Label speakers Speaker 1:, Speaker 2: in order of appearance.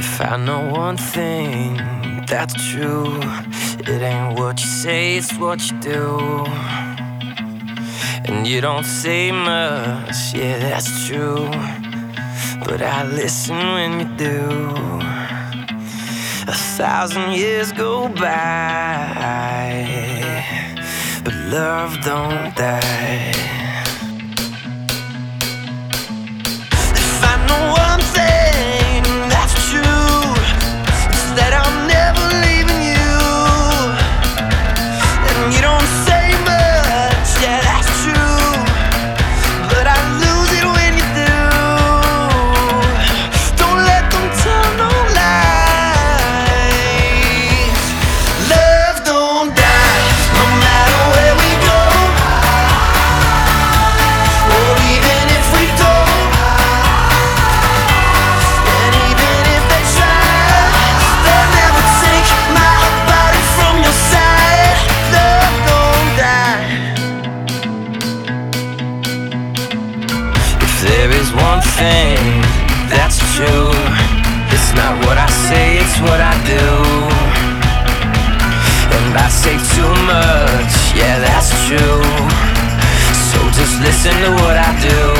Speaker 1: If I know one thing that's true, it ain't what you say, it's what you do. And you don't say much, yeah, that's true, but I listen when you do. 1,000 years go by, but love don't die. If I know one thing that's true, it's that I'm never leaving you. And you don't say much, yeah, that's true, but I lose it when you do. Don't let them tell no lies. Love don't die, no matter where we go, or even if we don't. And even if they try, they'll never take my body from your side. Love don't die. If there is one thing that's true, it's not what I say, it's what I do. And I say too much, yeah, that's true, so just listen to what I do.